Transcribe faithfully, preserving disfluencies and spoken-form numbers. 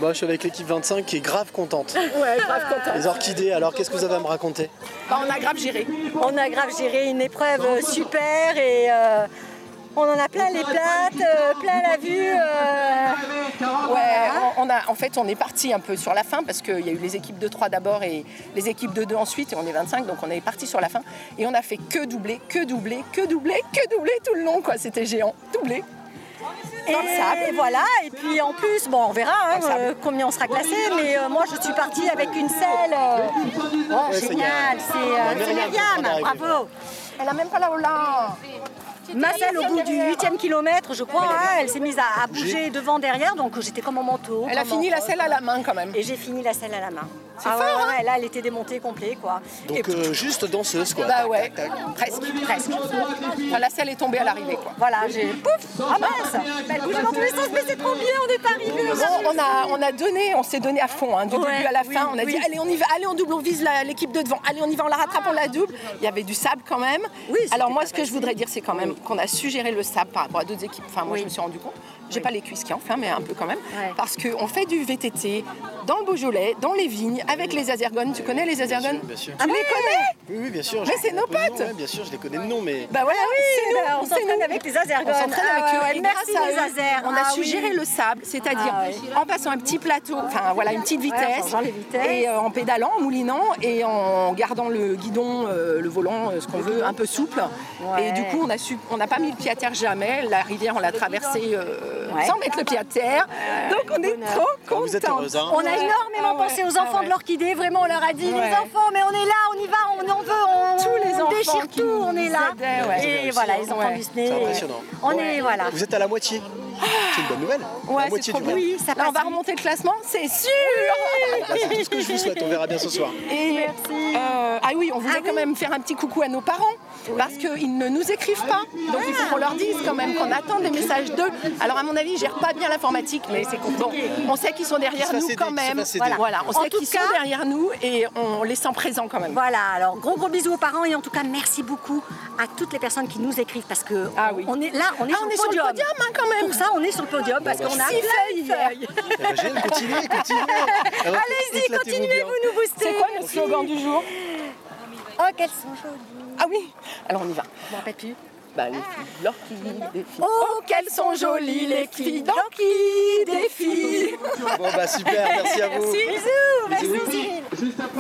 Moi, je suis avec l'équipe vingt-cinq qui est grave contente. Ouais, grave contente. Les orchidées, alors qu'est-ce que vous avez à me raconter? Bah, on a grave géré. On a grave géré une épreuve super et euh, on en a plein les plates, euh, plein la vue. Euh, Ouais, on, on a, en fait, on est parti un peu sur la fin parce qu'il y a eu les équipes de trois d'abord et les équipes de deux ensuite et on est vingt-cinq, donc on est parti sur la fin et on a fait que doubler, que doubler, que doubler, que doubler tout le long, quoi. C'était géant, doubler. Et, et voilà, et puis en plus, bon, on verra hein, euh, combien on sera classé, mais euh, moi je suis partie avec une selle. Euh, oh, Ouais, génial, c'est euh, c'est Myriam, bravo. Elle a même pas la Hollande. Ma selle au bout du huitième kilomètre, je crois, hein, elle s'est mise à, à bouger devant, derrière, donc j'étais comme en manteau. Elle a fini la selle à la main quand même. Et j'ai fini la selle à la main. C'est Ah fort, ouais, hein. ouais, là elle était démontée complet, quoi. Donc euh, juste danseuse, quoi. Bah ouais, Tac, tac, tac. presque, presque. Enfin, la selle est tombée à l'arrivée, quoi. Voilà, j'ai pouf, ah mince, elle bougeait dans tous les sens, mais c'est trop bien, on est arrivé. Bon, on a, on a donné, on s'est donné à fond, hein, du Ouais, début à la oui, fin. On a oui. dit, allez, on y va, allez, on double, on vise la- l'équipe de devant. Allez, on y va, on la rattrape, on la double. Il y avait du sable quand même. Oui, c'était Alors moi, pas ce que je voudrais dire, c'est quand même qu'on a su gérer le sable par rapport à d'autres équipes. Enfin, moi, Oui. je me suis rendu compte. J'ai Oui. pas les cuisses qui en fait, mais un peu quand même. Ouais. Parce qu'on fait du V T T dans le Beaujolais, dans les vignes, avec les Azergones. Tu connais les Azergones? Bien sûr. Tu les connais? Oui, oui, bien sûr. Mais je c'est connais nos un peu de potes. nom, ouais, bien sûr, je les connais de nom, mais... Bah voilà, c'est nous, Bah, on c'est s'entraîne nous. avec les Azergones. On s'entraîne Ah avec ouais, eux ouais, et merci grâce à les eux, Azers. on a Ah su oui. gérer le sable, c'est-à-dire Ah oui. en passant un petit plateau, enfin voilà, une petite Ouais, en vitesse, changeant les vitesses. et euh, en pédalant, en moulinant et en gardant le guidon, euh, le volant, euh, ce qu'on veut, un peu souple. Ouais. Et du coup, on a su, on n'a pas mis le pied à terre jamais. La rivière, on l'a traversée euh, Ouais. sans mettre le pied à terre. Donc on est bonheur. trop Ah, vous êtes contents. heureuse, hein. On a Ouais. énormément Ah ouais. pensé aux enfants Ah ouais. de l'orchidée, vraiment on leur a dit Ouais. les enfants mais on est là, on y va, on en veut, on, Tous les on enfants déchire qui tout, nous on est là. aidaient, ouais. Et voilà, les enfants Ouais. Disney. C'est impressionnant. On est, voilà. Vous êtes à la moitié. C'est une bonne nouvelle. Ouais, la c'est moitié trop du bien. raid. Oui, ça Là, on va passe remonter le classement, c'est sûr. Ah, c'est tout ce que je vous souhaite, on verra bien ce soir. Et, Merci. euh, ah oui, on voulait Ah quand oui. même faire un petit coucou à nos parents parce qu'ils ne nous écrivent pas. Donc il faut qu'on leur dise quand même qu'on attend des messages d'eux. Alors à mon avis, ils gèrent pas bien l'informatique, mais c'est bon. On sait qu'ils sont derrière Qu'ils se nous fassent quand aider, qu'ils se même. fassent aider. Voilà, on En sait tout qu'ils sont cas- derrière nous et on les sent présents quand même. Voilà, alors gros gros bisous aux parents et en tout cas merci beaucoup à toutes les personnes qui nous écrivent parce que Ah oui. on est là, on est, Ah, sur, on le est sur le podium. podium hein, quand même. Pour ça, on est sur le podium parce bah, qu'on a six plein de feuilles. feuilles. Eh ben, génial, continuez, continuez. Alors, Allez-y, éclatez-vous continuez, bien. vous nous boostez. C'est quoi notre slogan du jour? Oh, qu'elles sont jolies. Ah oui, alors on y va. Je m'en rappelle plus. Bah, les filles d'orchidée, les filles. Oh, qu'elles sont jolies les filles d'orchidée, des filles. Bon bah super, merci à vous. Bisous, merci Bisous. Cyril.